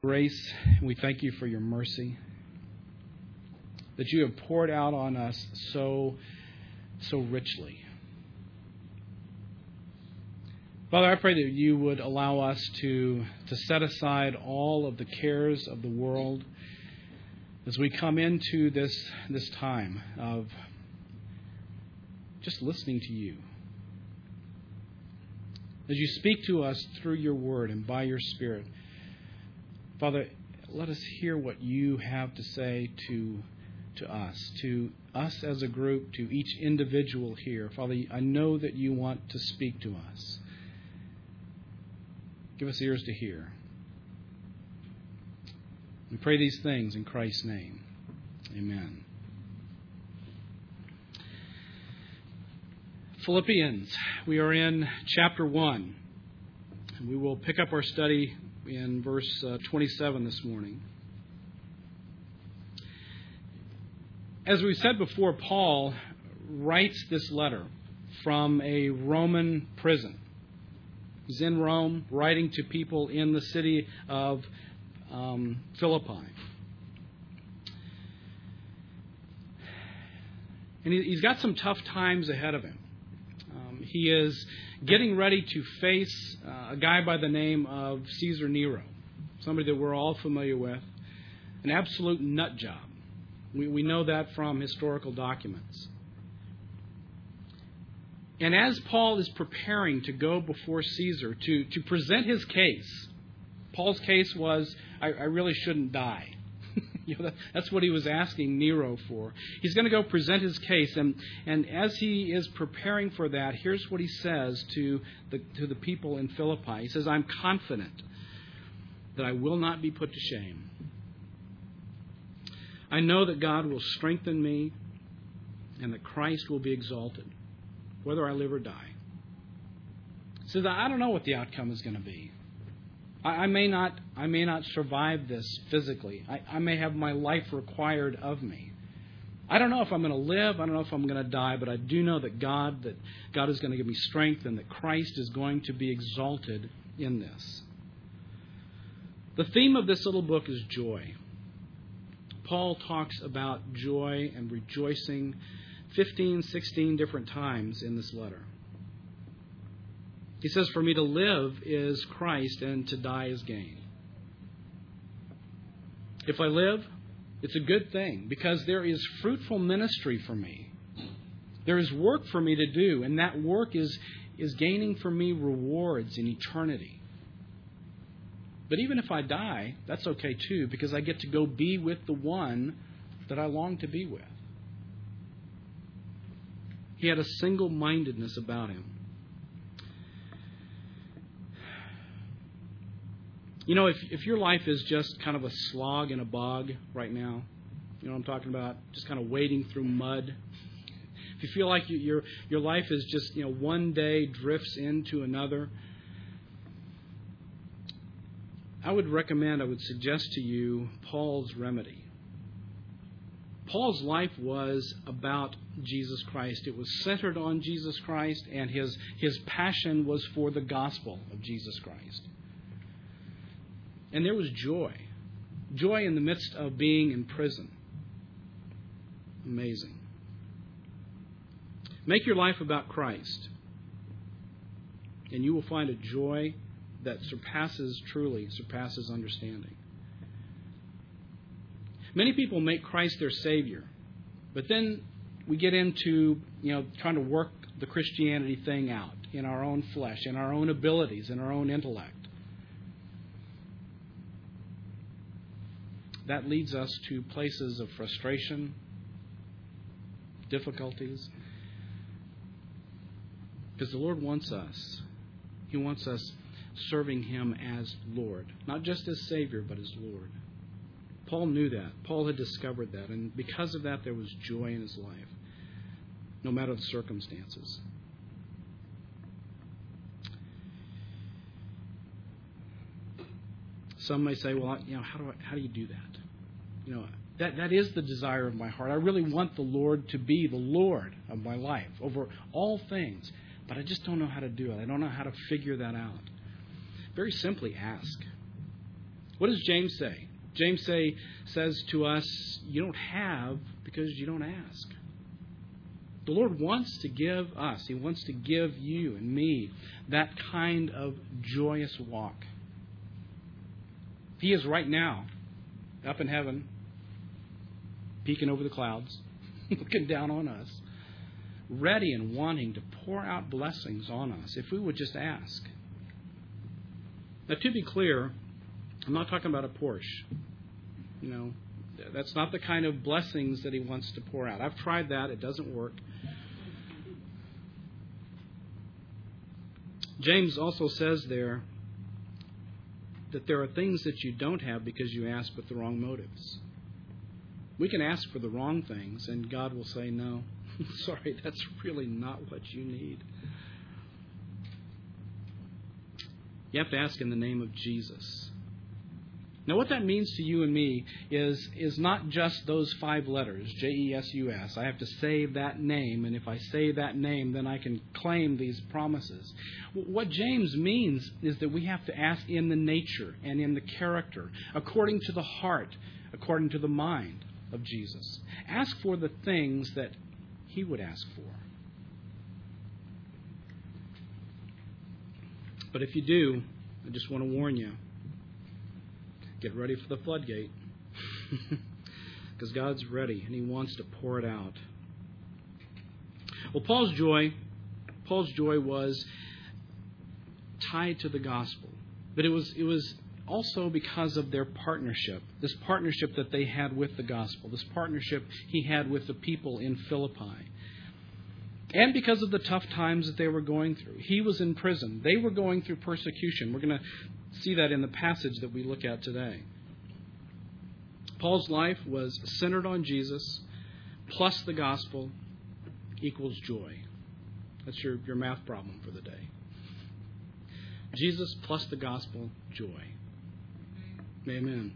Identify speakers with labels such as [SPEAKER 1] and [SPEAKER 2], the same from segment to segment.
[SPEAKER 1] grace, and we thank you for your mercy that you have poured out on us so richly. Father, I pray that you would allow us to set aside all of the cares of the world as we come into this time of just listening to you. As you speak to us through your word and by your Spirit, Father, let us hear what you have to say to us as a group, to each individual here. Father, I know that you want to speak to us. Give us ears to hear. We pray these things in Christ's name. Amen. Philippians, we are in chapter 1. And we will pick up our study in verse 27 this morning. As we said before, Paul writes this letter from a Roman prison. He's in Rome, writing to people in the city of Philippi. And he's got some tough times ahead of him. He is getting ready to face a guy by the name of Caesar Nero, somebody that we're all familiar with, an absolute nut job. We know that from historical documents. And as Paul is preparing to go before Caesar to present his case, Paul's case was, I really shouldn't die. That's what he was asking Nero for. He's going to go present his case, and as he is preparing for that, here's what he says to the people in Philippi. He says, I'm confident that I will not be put to shame. I know that God will strengthen me and that Christ will be exalted, whether I live or die. He says, I don't know what the outcome is going to be. I may not survive this physically. I may have my life required of me. I don't know if I'm going to live. I don't know if I'm going to die, but I do know that God is going to give me strength and that Christ is going to be exalted in this. The theme of this little book is joy. Paul talks about joy and rejoicing 15, 16 different times in this letter. He says, for me to live is Christ and to die is gain. If I live, it's a good thing because there is fruitful ministry for me. There is work for me to do, and that work is gaining for me rewards in eternity. But even if I die, that's okay too, because I get to go be with the one that I long to be with. He had a single-mindedness about him. You know, if your life is just kind of a slog in a bog right now, you know what I'm talking about? Just kind of wading through mud. If you feel like your life is just, one day drifts into another, I would suggest to you Paul's remedy. Paul's life was about Jesus Christ. It was centered on Jesus Christ, and his passion was for the gospel of Jesus Christ. And there was joy. Joy in the midst of being in prison. Amazing. Make your life about Christ, and you will find a joy that truly surpasses understanding. Many people make Christ their Savior, but then we get into, trying to work the Christianity thing out in our own flesh, in our own abilities, in our own intellect. That leads us to places of frustration, difficulties. Because the Lord wants us. He wants us serving Him as Lord. Not just as Savior, but as Lord. Paul knew that. Paul had discovered that. And because of that, there was joy in his life, no matter the circumstances. Some may say, well, how do you do that? That is the desire of my heart. I really want the Lord to be the Lord of my life over all things. But I just don't know how to do it. I don't know how to figure that out. Very simply, ask. What does James say? James says to us, you don't have because you don't ask. The Lord wants to give us, He wants to give you and me that kind of joyous walk. He is right now up in heaven, peeking over the clouds, looking down on us, ready and wanting to pour out blessings on us if we would just ask. Now, to be clear, I'm not talking about a Porsche. That's not the kind of blessings that He wants to pour out. I've tried that. It doesn't work. James also says there that there are things that you don't have because you ask with the wrong motives. We can ask for the wrong things, and God will say, no, sorry, that's really not what you need. You have to ask in the name of Jesus. Now, what that means to you and me is not just those 5 letters, J-E-S-U-S. I have to say that name, and if I say that name, then I can claim these promises. What James means is that we have to ask in the nature and in the character, according to the heart, according to the mind of Jesus. Ask for the things that He would ask for. But if you do, I just want to warn you, get ready for the floodgate. Because God's ready and He wants to pour it out. Well, Paul's joy was tied to the gospel. But it was also because of their partnership. This partnership that they had with the gospel. This partnership he had with the people in Philippi. And because of the tough times that they were going through. He was in prison. They were going through persecution. We're going to see that in the passage that we look at today. Paul's life was centered on Jesus plus the gospel equals joy. That's your math problem for the day. Jesus plus the gospel, joy. Amen.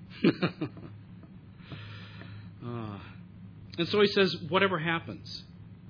[SPEAKER 1] And so he says, whatever happens,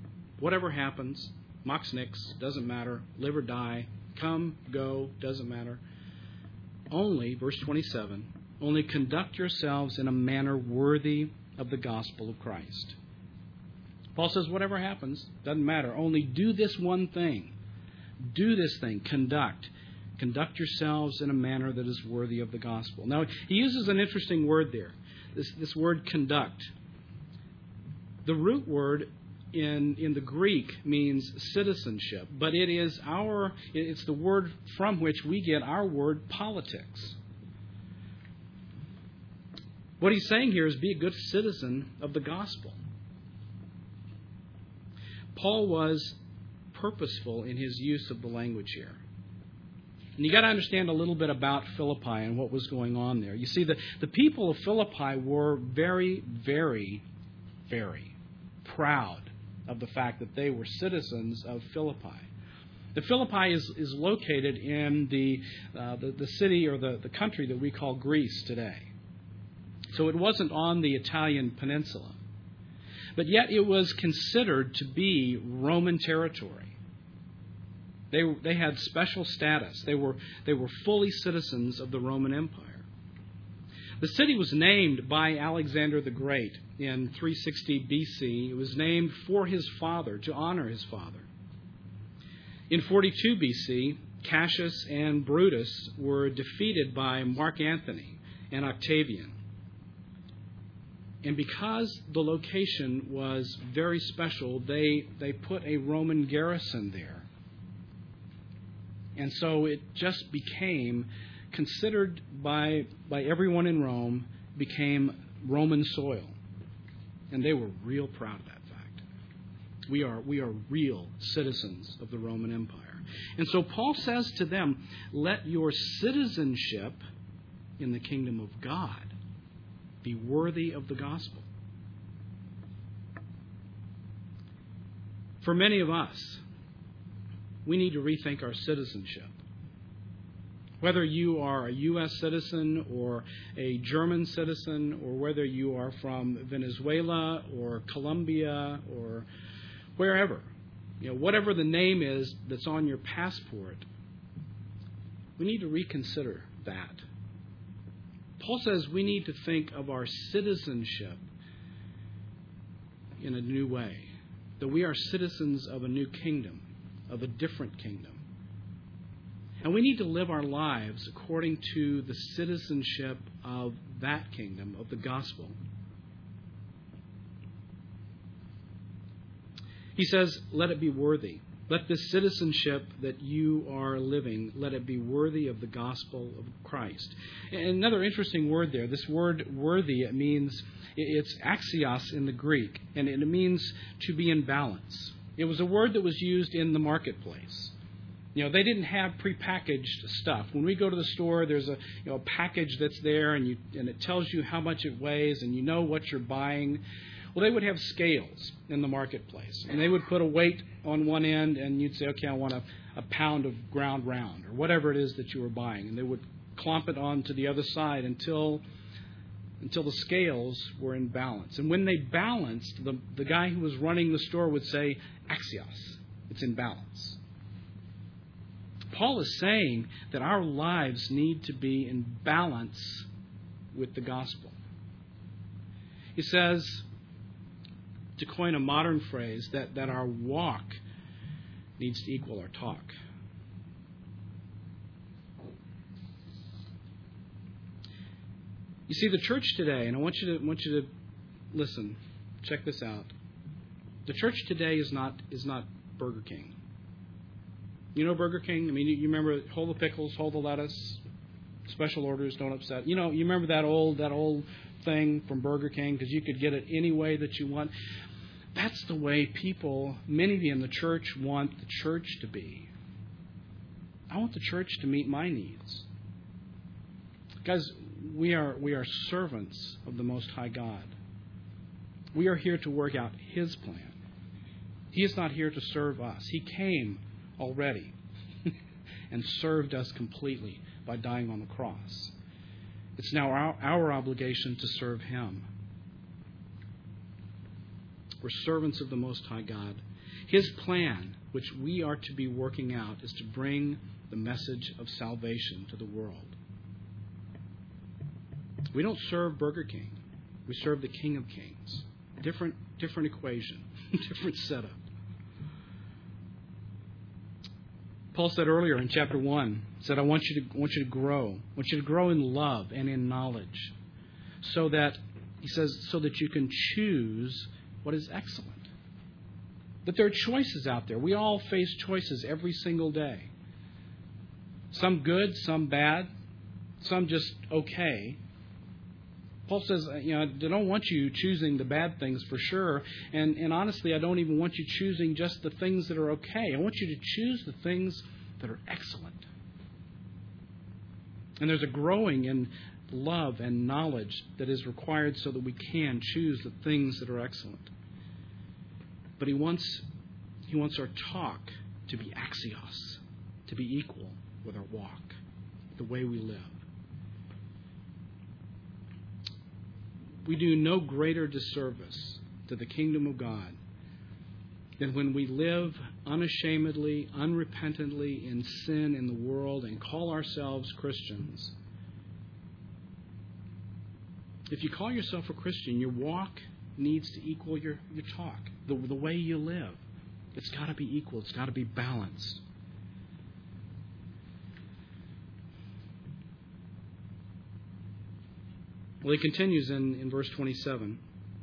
[SPEAKER 1] mox nix, doesn't matter, live or die, come, go, doesn't matter. Only, verse 27, only conduct yourselves in a manner worthy of the gospel of Christ. Paul says, whatever happens, doesn't matter. Only do this one thing. Do this thing. Conduct yourselves in a manner that is worthy of the gospel. Now, he uses an interesting word there. This word conduct. The root word in the Greek means citizenship, but it's the word from which we get our word politics. What he's saying here is be a good citizen of the gospel. Paul was purposeful in his use of the language here. And you got to understand a little bit about Philippi and what was going on there. You see, the people of Philippi were very, very, very proud of the fact that they were citizens of Philippi. The Philippi is located in the city or the country that we call Greece today. So it wasn't on the Italian peninsula. But yet it was considered to be Roman territory. They had special status. They were fully citizens of the Roman Empire. The city was named by Alexander the Great in 360 BC. It was named for his father, to honor his father. In 42 BC, Cassius and Brutus were defeated by Mark Antony and Octavian. And because the location was very special, they put a Roman garrison there. And so it just became considered by everyone in Rome, became Roman soil. And they were real proud of that fact. We are real citizens of the Roman Empire. And so Paul says to them, let your citizenship in the kingdom of God be worthy of the gospel. For many of us, we need to rethink our citizenship. Whether you are a U.S. citizen or a German citizen, or whether you are from Venezuela or Colombia or wherever, whatever the name is that's on your passport, we need to reconsider that. Paul says we need to think of our citizenship in a new way. That we are citizens of a new kingdom, of a different kingdom. And we need to live our lives according to the citizenship of that kingdom, of the gospel. He says, let it be worthy. Let this citizenship that you are living, let it be worthy of the gospel of Christ. And another interesting word there, this word worthy, it means, it's axios in the Greek, and it means to be in balance. It was a word that was used in the marketplace. You know, they didn't have prepackaged stuff. When we go to the store, there's a package that's there, and it tells you how much it weighs, and you know what you're buying. Well, they would have scales in the marketplace, and they would put a weight on one end, and you'd say, okay, I want a pound of ground round, or whatever it is that you were buying, and they would clomp it onto the other side until the scales were in balance. And when they balanced, the guy who was running the store would say, axios, it's in balance. Paul is saying that our lives need to be in balance with the gospel. He says, to coin a modern phrase, that our walk needs to equal our talk. You see, the church today, and I want you to listen, check this out. The church today is not Burger King. You know Burger King? I mean, you remember hold the pickles, hold the lettuce, special orders, don't upset. You remember that old thing from Burger King, because you could get it any way that you want. That's the way people, many in the church, want the church to be. I want the church to meet my needs. Guys, we are servants of the Most High God. We are here to work out His plan. He is not here to serve us. He came already and served us completely by dying on the cross. It's now our obligation to serve Him. We're servants of the Most High God. His plan, which we are to be working out, is to bring the message of salvation to the world. We don't serve Burger King. We serve the King of Kings. Different equation, different setup. Paul said earlier in chapter 1, said, I want you to grow. I want you to grow in love and in knowledge. So that, he says, so that you can choose what is excellent. That there are choices out there. We all face choices every single day. Some good, some bad, some just okay. Paul says, I don't want you choosing the bad things for sure. And honestly, I don't even want you choosing just the things that are okay. I want you to choose the things that are excellent. And there's a growing in love and knowledge that is required so that we can choose the things that are excellent. But he wants our talk to be axios, to be equal with our walk, the way we live. We do no greater disservice to the kingdom of God than when we live unashamedly, unrepentantly in sin in the world and call ourselves Christians. If you call yourself a Christian, your walk needs to equal your talk, the way you live. It's got to be equal. It's got to be balanced. Well, he continues in verse 27.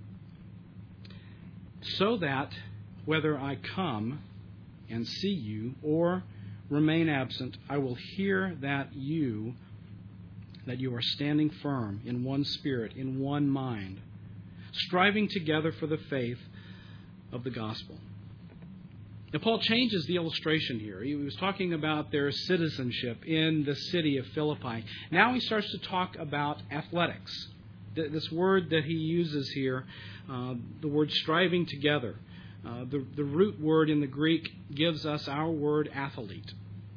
[SPEAKER 1] So that whether I come and see you or remain absent, I will hear that you are standing firm in one spirit, in one mind, striving together for the faith of the gospel. Now, Paul changes the illustration here. He was talking about their citizenship in the city of Philippi. Now he starts to talk about athletics. This word that he uses here, the word striving together, the root word in the Greek gives us our word athlete.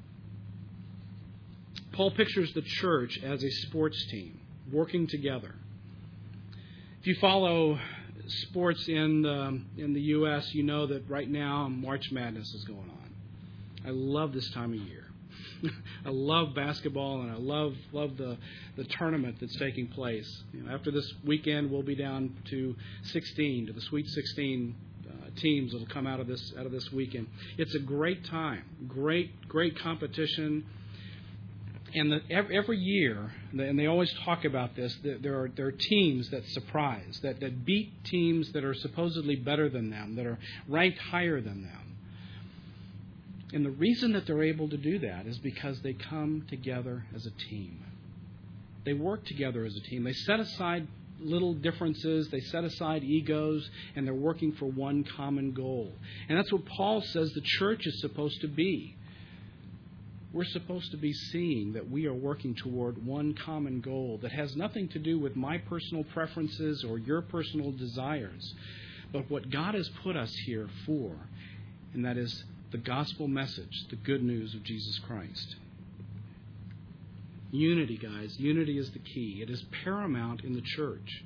[SPEAKER 1] Paul pictures the church as a sports team working together. If you follow sports in the U.S., you know that right now March Madness is going on. I love this time of year. I love basketball, and I love the tournament that's taking place. After this weekend, we'll be down to the Sweet 16 teams that'll come out of this weekend. It's a great time, great competition. And every year, and they always talk about this, that there are teams that surprise, that beat teams that are supposedly better than them, that are ranked higher than them. And the reason that they're able to do that is because they come together as a team. They work together as a team. They set aside little differences, they set aside egos, and they're working for one common goal. And that's what Paul says the church is supposed to be. We're supposed to be seeing that we are working toward one common goal that has nothing to do with my personal preferences or your personal desires, but what God has put us here for, and that is the gospel message, the good news of Jesus Christ. Unity, guys. Unity is the key. It is paramount in the church.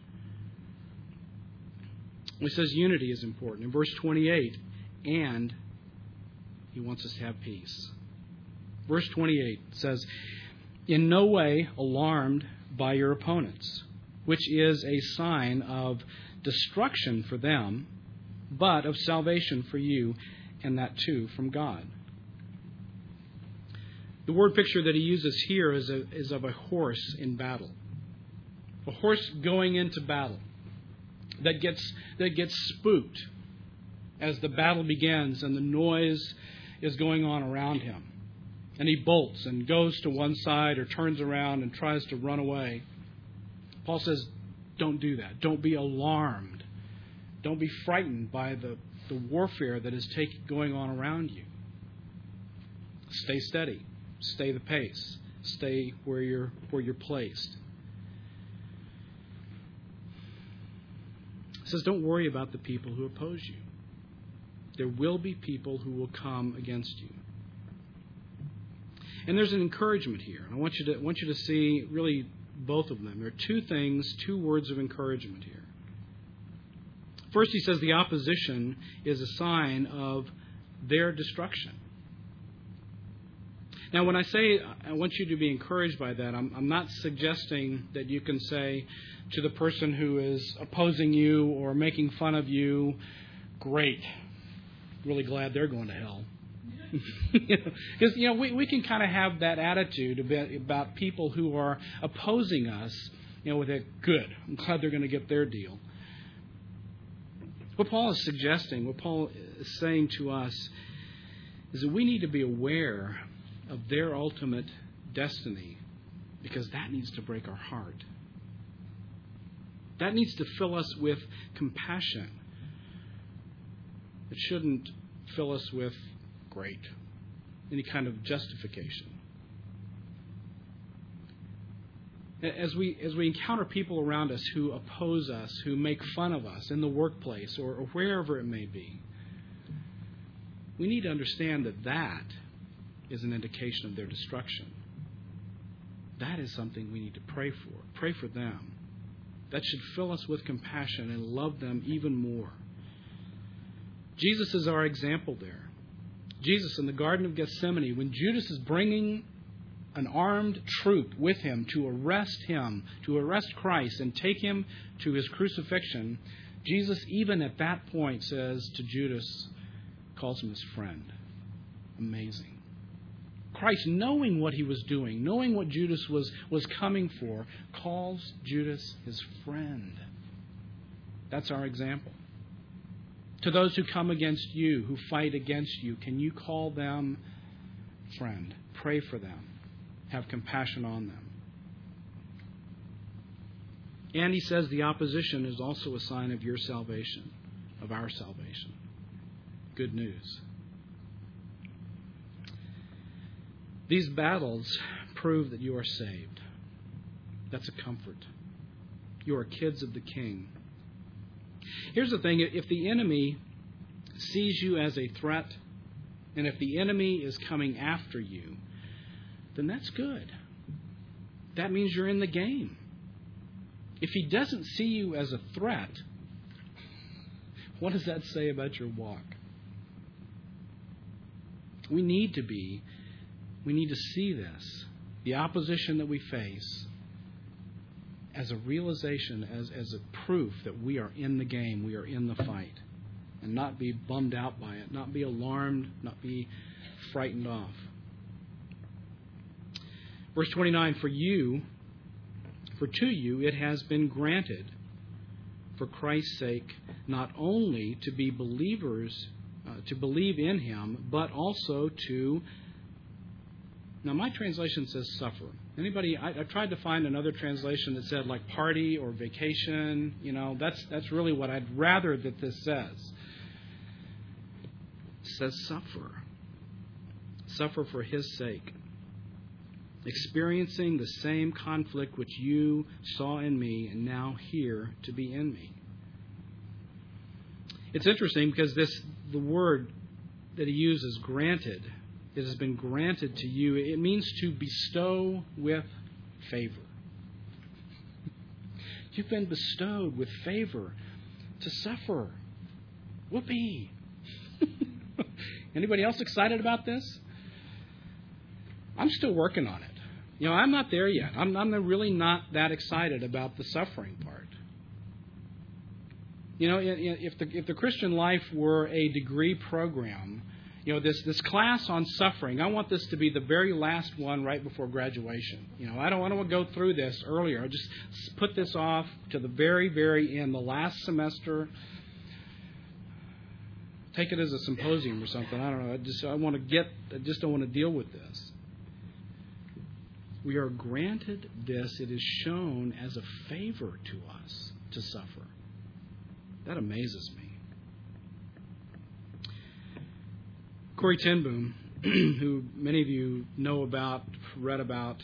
[SPEAKER 1] He says unity is important. In verse 28, and he wants us to have peace. Verse 28 says, in no way alarmed by your opponents, which is a sign of destruction for them, but of salvation for you, and that too from God. The word picture that he uses here is of a horse in battle. A horse going into battle that gets spooked as the battle begins and the noise is going on around him. And he bolts and goes to one side or turns around and tries to run away. Paul says, don't do that. Don't be alarmed. Don't be frightened by the warfare that is going on around you. Stay steady. Stay the pace. Stay where you're placed. It says, don't worry about the people who oppose you. There will be people who will come against you. And there's an encouragement here. I want you to see really both of them. There are two words of encouragement here. First, he says the opposition is a sign of their destruction. Now, when I say I want you to be encouraged by that, I'm not suggesting that you can say to the person who is opposing you or making fun of you, great, really glad they're going to hell. Because we can kind of have that attitude about people who are opposing us. With a good, I'm glad they're going to get their deal. What Paul is suggesting, what Paul is saying to us, is that we need to be aware of their ultimate destiny, because that needs to break our heart. That needs to fill us with compassion. It shouldn't fill us with great, any kind of justification. As we encounter people around us who oppose us, who make fun of us in the workplace or wherever it may be, we need to understand that is an indication of their destruction. That is something we need to pray for. Pray for them. That should fill us with compassion and love them even more. Jesus is our example there. Jesus in the Garden of Gethsemane, when Judas is bringing an armed troop with him to arrest Christ and take him to his crucifixion, Jesus, even at that point, says to Judas, calls him his friend. Amazing. Christ, knowing what he was doing, knowing what Judas was coming for, calls Judas his friend. That's our example. To those who come against you, who fight against you, can you call them friend? Pray for them. Have compassion on them. And he says the opposition is also a sign of your salvation, of our salvation. Good news. These battles prove that you are saved. That's a comfort. You are kids of the King. Here's the thing. If the enemy sees you as a threat, and if the enemy is coming after you, then that's good. That means you're in the game. If he doesn't see you as a threat, what does that say about your walk? We need to be We need to see this, the opposition that we face, as a realization, as a proof that we are in the game, we are in the fight, and not be bummed out by it, not be alarmed, not be frightened off. Verse 29, for to you it has been granted, for Christ's sake, not only to be believers, to believe in Him, but also to... Now, my translation says suffer. Anybody? I tried to find another translation that said like party or vacation. That's really what I'd rather that this says. It says suffer. Suffer for His sake. Experiencing the same conflict which you saw in me and now hear to be in me. It's interesting because the word that he uses, granted, it has been granted to you. It means to bestow with favor. You've been bestowed with favor to suffer. Whoopee! Anybody else excited about this? I'm still working on it. I'm not there yet. I'm really not that excited about the suffering part. If the Christian life were a degree program, this class on suffering, I want this to be the very last one right before graduation. I don't want to go through this earlier. I just put this off to the very, very end, the last semester. Take it as a symposium or something. I don't know. I just don't want to deal with this. We are granted this. It is shown as a favor to us to suffer. That amazes me. Corrie ten Boom, who many of you know about, read about,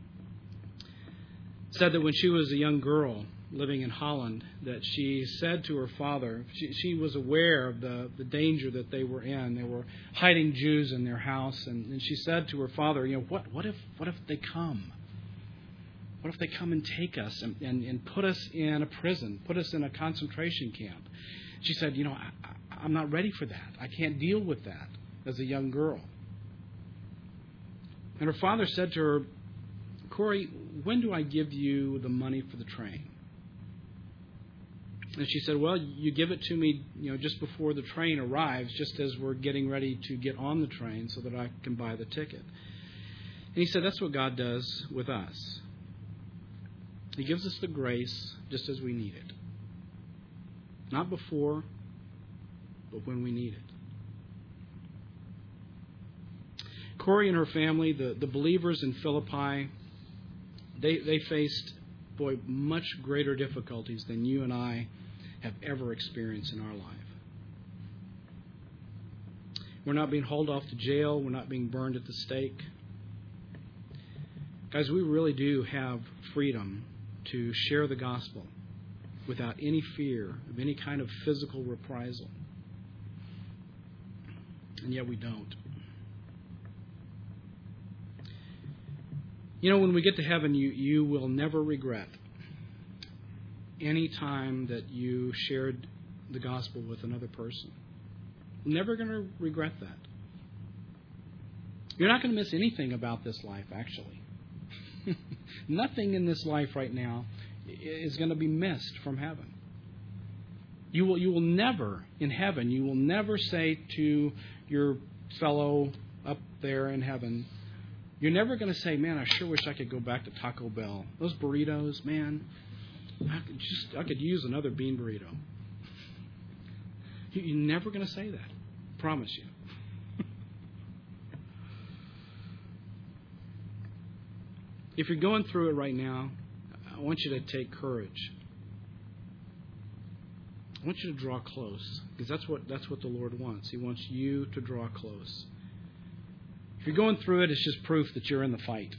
[SPEAKER 1] said that when she was a young girl living in Holland, that she said to her father, she was aware of the danger that they were in. They were hiding Jews in their house, and she said to her father, what if they come? What if they come and take us and put us in a prison, put us in a concentration camp? She said, I'm not ready for that. I can't deal with that as a young girl. And her father said to her, Corrie, when do I give you the money for the train? And she said, well, you give it to me, just before the train arrives, just as we're getting ready to get on the train so that I can buy the ticket. And he said, that's what God does with us. He gives us the grace just as we need it. Not before, but when we need it. Corrie and her family, the believers in Philippi, they faced, much greater difficulties than you and I have ever experienced in our life. We're not being hauled off to jail. We're not being burned at the stake. Guys, we really do have freedom to share the gospel without any fear of any kind of physical reprisal. And yet we don't. When we get to heaven, you will never regret any time that you shared the gospel with another person. You're never going to regret that. You're not going to miss anything about this life, actually. Nothing in this life right now is going to be missed from heaven. You will never, in heaven, you will never say to your fellow up there in heaven, you're never going to say, man, I sure wish I could go back to Taco Bell. Those burritos, man, I could use another bean burrito. You're never going to say that. Promise you. If you're going through it right now, I want you to take courage. I want you to draw close, because that's what the Lord wants. He wants you to draw close. If you're going through it, it's just proof that you're in the fight.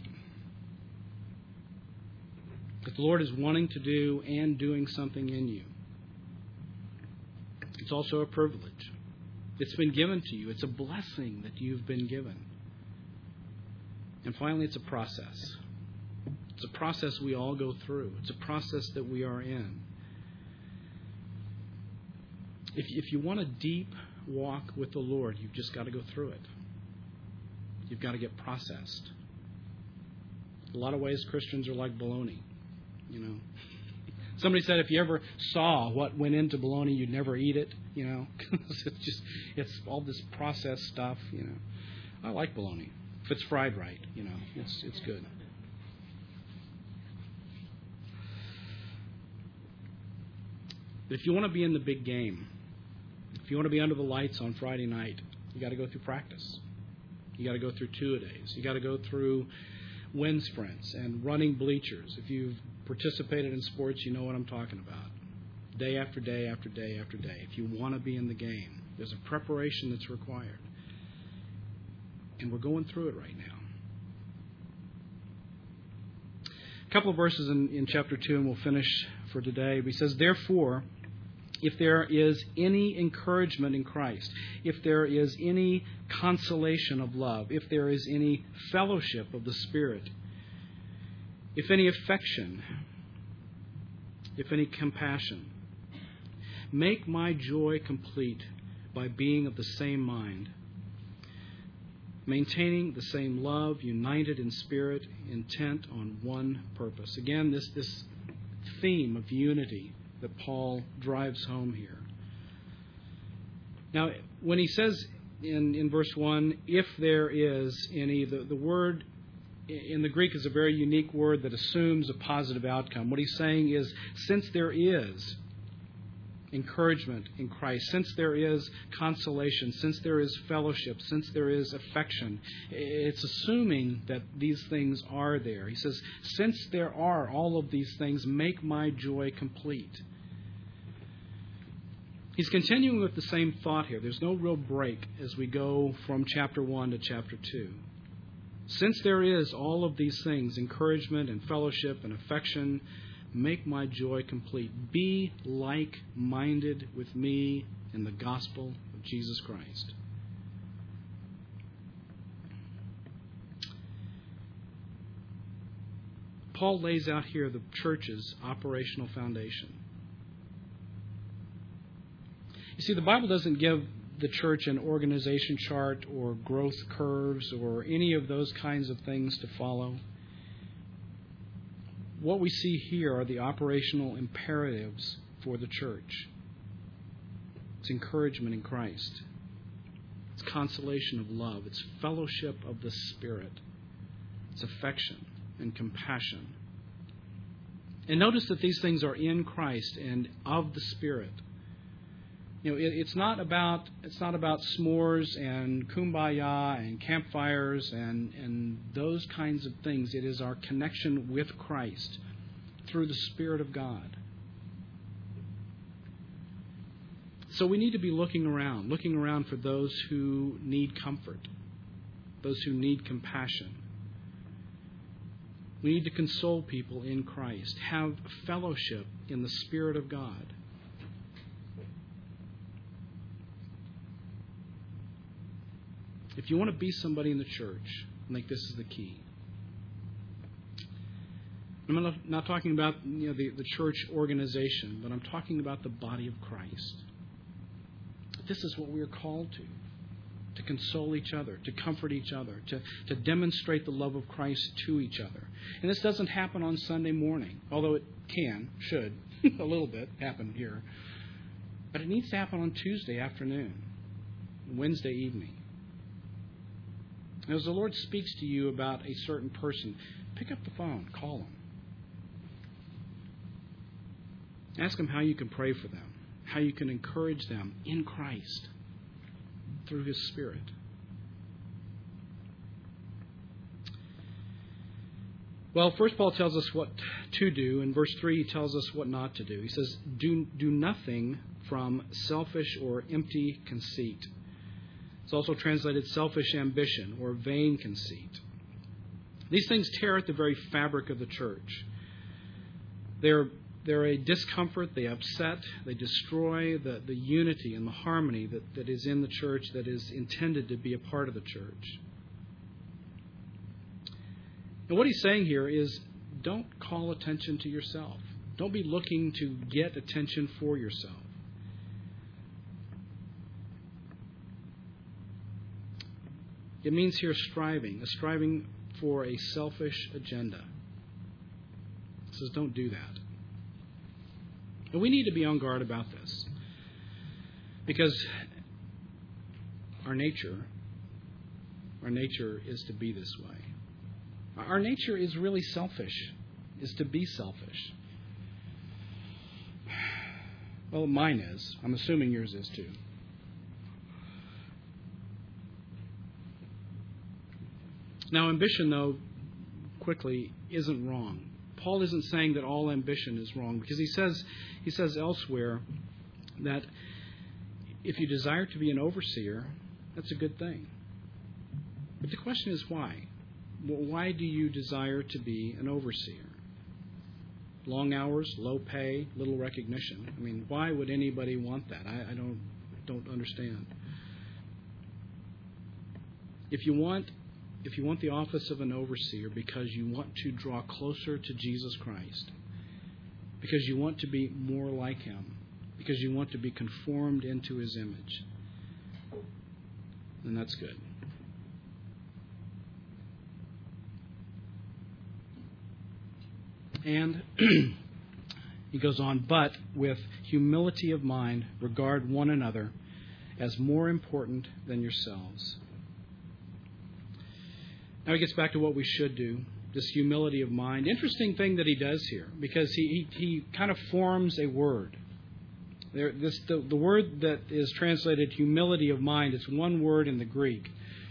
[SPEAKER 1] That the Lord is wanting to do and doing something in you. It's also a privilege. It's been given to you. It's a blessing that you've been given. And finally, it's a process. It's a process we all go through. It's a process that we are in. If you want a deep walk with the Lord, you've just got to go through it. You've got to get processed. A lot of ways Christians are like bologna, you know. Somebody said if you ever saw what went into bologna, you'd never eat it, you know. It's all this processed stuff, you know. I like bologna. If it's fried right, you know, it's good. But if you want to be in the big game, if you want to be under the lights on Friday night, you got to go through practice. You got to go through two-a-days. You got to go through wind sprints and running bleachers. If you've participated in sports, you know what I'm talking about. Day after day after day after day. If you want to be in the game, there's a preparation that's required. And we're going through it right now. A couple of verses in chapter 2, and we'll finish for today. He says, therefore, if there is any encouragement in Christ, if there is any consolation of love, if there is any fellowship of the Spirit, if any affection, if any compassion, make my joy complete by being of the same mind, maintaining the same love, united in spirit, intent on one purpose. Again, this theme of unity that Paul drives home here. Now, when he says in verse 1, if there is any, the word in the Greek is a very unique word that assumes a positive outcome. What he's saying is, since there is encouragement in Christ, since there is consolation, since there is fellowship, since there is affection, it's assuming that these things are there. He says, since there are all of these things, make my joy complete. He's continuing with the same thought here. There's no real break as we go from chapter 1 to chapter 2. Since there is all of these things, encouragement and fellowship and affection, make my joy complete. Be like-minded with me in the gospel of Jesus Christ. Paul lays out here the church's operational foundation. You see, the Bible doesn't give the church an organization chart or growth curves or any of those kinds of things to follow. What we see here are the operational imperatives for the church. It's encouragement in Christ. It's consolation of love. It's fellowship of the Spirit. It's affection and compassion. And notice that these things are in Christ and of the Spirit. You know, it's not about s'mores and kumbaya and campfires and those kinds of things. It is our connection with Christ through the Spirit of God. So we need to be looking around for those who need comfort, those who need compassion. We need to console people in Christ, have fellowship in the Spirit of God. If you want to be somebody in the church, I think this is the key. I'm not talking about the church organization, but I'm talking about the body of Christ. This is what we are called to console each other, to comfort each other, to demonstrate the love of Christ to each other. And this doesn't happen on Sunday morning, although it should, a little bit happen here. But it needs to happen on Tuesday afternoon, Wednesday evening. As the Lord speaks to you about a certain person, pick up the phone, call them. Ask them how you can pray for them, how you can encourage them in Christ through His Spirit. Well, first Paul tells us what to do. In verse 3, he tells us what not to do. He says, do nothing from selfish or empty conceit. It's also translated selfish ambition or vain conceit. These things tear at the very fabric of the church. They're a discomfort, they upset, they destroy the unity and the harmony that is in the church, that is intended to be a part of the church. And what he's saying here is, don't call attention to yourself. Don't be looking to get attention for yourself. It means here striving, a striving for a selfish agenda. It says don't do that. And we need to be on guard about this. Because our nature is to be this way. Our nature is really selfish, is to be selfish. Well, mine is. I'm assuming yours is too. Now, ambition, though, quickly, isn't wrong. Paul isn't saying that all ambition is wrong, because he says elsewhere that if you desire to be an overseer, that's a good thing. But the question is why? Well, why do you desire to be an overseer? Long hours, low pay, little recognition. I mean, why would anybody want that? I don't understand. If you want the office of an overseer because you want to draw closer to Jesus Christ, because you want to be more like Him, because you want to be conformed into His image, then that's good. And he goes on, but with humility of mind, regard one another as more important than yourselves. Now he gets back to what we should do, this humility of mind. Interesting thing that he does here, because he kind of forms a word. The word that is translated humility of mind, it's one word in the Greek.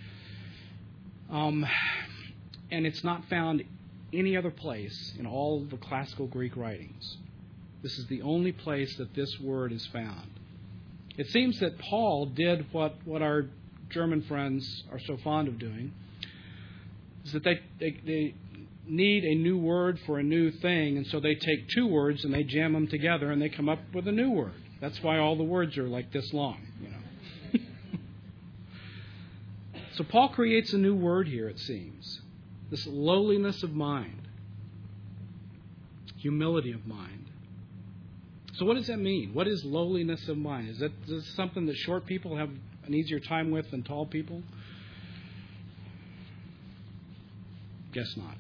[SPEAKER 1] And it's not found any other place in all the classical Greek writings. This is the only place that this word is found. It seems that Paul did what our German friends are so fond of doing, is that they need a new word for a new thing, and so they take two words and they jam them together and they come up with a new word. That's why all the words are like this long, So Paul creates a new word here, it seems. This lowliness of mind. Humility of mind. So what does that mean? What is lowliness of mind? Is that something that short people have an easier time with than tall people? Guess not.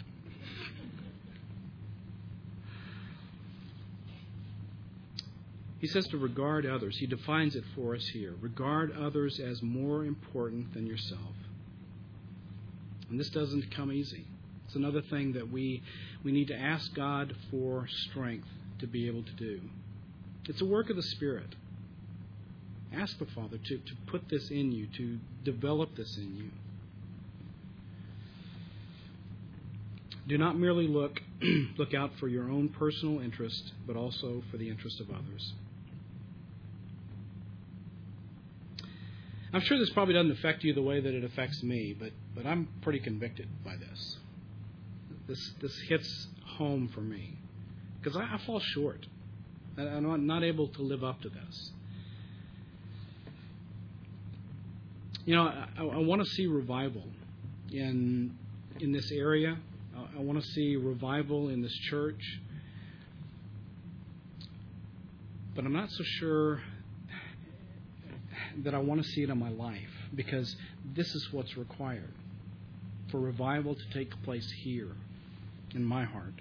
[SPEAKER 1] He says to regard others. He defines it for us here. Regard others as more important than yourself. And this doesn't come easy. It's another thing that we need to ask God for strength to be able to do. It's a work of the Spirit. Ask the Father to put this in you, to develop this in you. Do not merely look out for your own personal interest, but also for the interest of others. I'm sure this probably doesn't affect you the way that it affects me, but I'm pretty convicted by this. This hits home for me because I fall short. I'm not able to live up to this. I want to see revival in this area. I want to see revival in this church. But I'm not so sure that I want to see it in my life, because this is what's required for revival to take place here in my heart.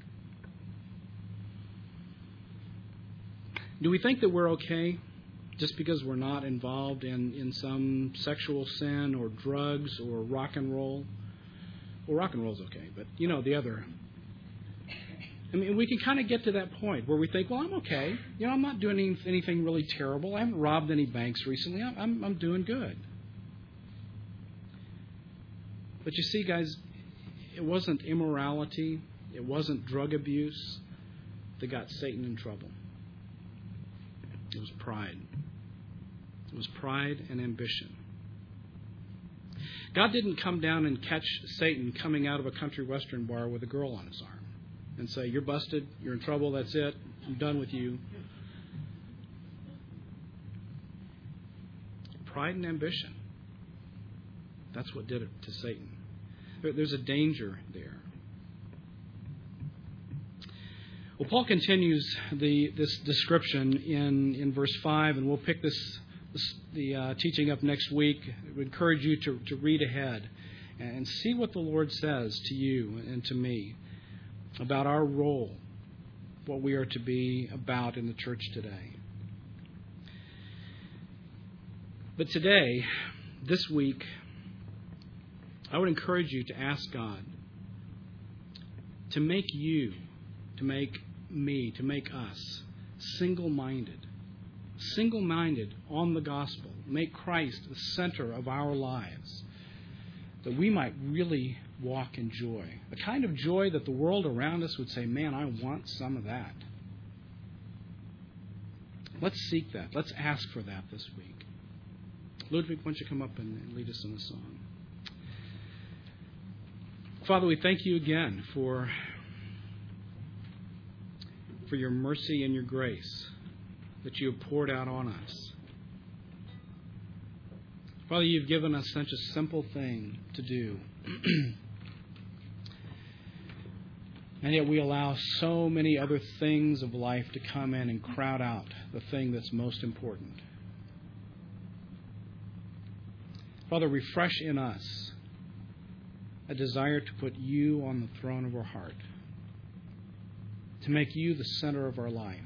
[SPEAKER 1] Do we think that we're okay just because we're not involved in some sexual sin or drugs or rock and roll? Well, rock and roll's okay, but the other. I mean, we can kind of get to that point where we think, well, I'm okay. I'm not doing anything really terrible. I haven't robbed any banks recently. I'm doing good. But you see, guys, it wasn't immorality. It wasn't drug abuse that got Satan in trouble. It was pride. It was pride and ambition. God didn't come down and catch Satan coming out of a country western bar with a girl on his arm and say, you're busted, you're in trouble, that's it, I'm done with you. Pride and ambition. That's what did it to Satan. There's a danger there. Well, Paul continues this description in verse 5, and we'll pick this the teaching up next week, I would encourage you to read ahead and see what the Lord says to you and to me about our role, what we are to be about in the church today. But today, this week, I would encourage you to ask God to make you, to make me, to make us single-minded on the gospel. Make Christ the center of our lives, that we might really walk in joy. The kind of joy that the world around us would say, man, I want some of that. Let's seek that. Let's ask for that this week. Ludwig, why don't you come up and lead us in a song? Father, we thank you again for your mercy and your grace that you have poured out on us. Father, you've given us such a simple thing to do. And yet we allow so many other things of life to come in and crowd out the thing that's most important. Father, refresh in us a desire to put you on the throne of our heart, to make you the center of our life.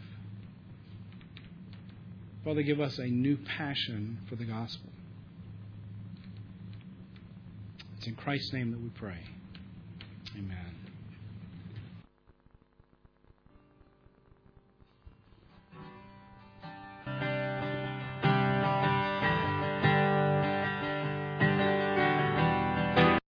[SPEAKER 1] Father, give us a new passion for the gospel. It's in Christ's name that we pray. Amen.